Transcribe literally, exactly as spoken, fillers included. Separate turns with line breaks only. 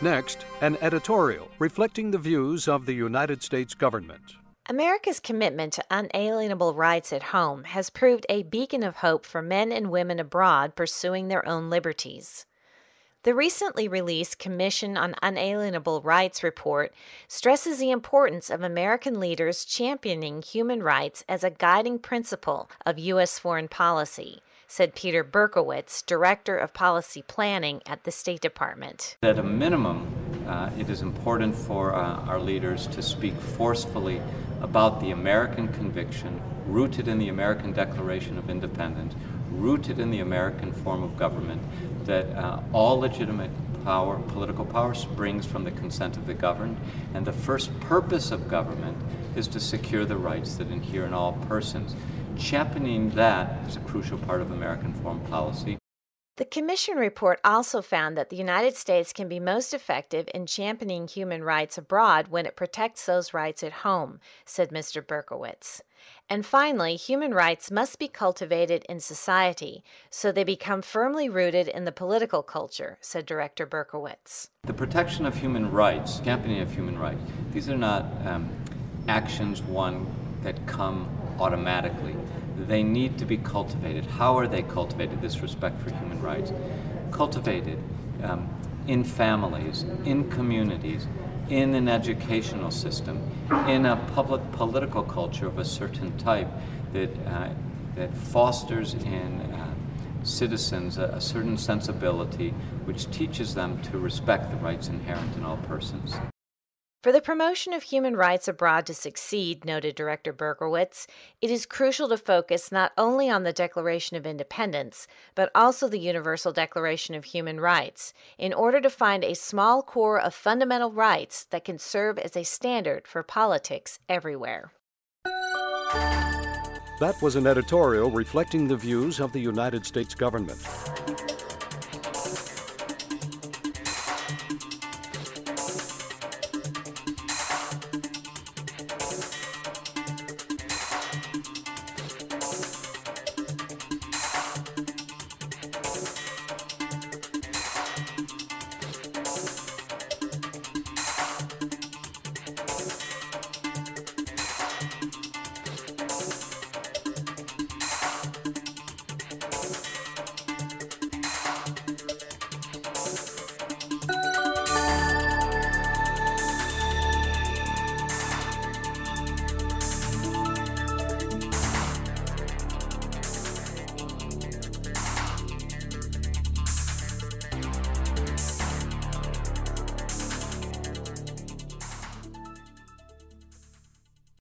Next, an editorial reflecting the views of the United States government.
America's commitment to unalienable rights at home has proved a beacon of hope for men and women abroad pursuing their own liberties. The recently released Commission on Unalienable Rights report stresses the importance of American leaders championing human rights as a guiding principle of U S foreign policy, said Peter Berkowitz, Director of Policy Planning at the State Department.
At a minimum, uh, it is important for uh, our leaders to speak forcefully about the American conviction rooted in the American Declaration of Independence, rooted in the American form of government, that uh, all legitimate power, political power, springs from the consent of the governed, and the first purpose of government is to secure the rights that inhere in all persons. Championing that is a crucial part of American foreign policy.
The Commission report also found that the United States can be most effective in championing human rights abroad when it protects those rights at home, said Mister Berkowitz. And finally, human rights must be cultivated in society so they become firmly rooted in the political culture, said Director Berkowitz.
The protection of human rights, championing of human rights, these are not um, actions, one, that come automatically. They need to be cultivated. How are they cultivated, this respect for human rights? Cultivated um, in families, in communities, in an educational system, in a public political culture of a certain type that, uh, that fosters in uh, citizens a, a certain sensibility which teaches them to respect the rights inherent in all persons.
For the promotion of human rights abroad to succeed, noted Director Berkowitz, it is crucial to focus not only on the Declaration of Independence, but also the Universal Declaration of Human Rights, in order to find a small core of fundamental rights that can serve as a standard for politics everywhere.
That was an editorial reflecting the views of the United States government.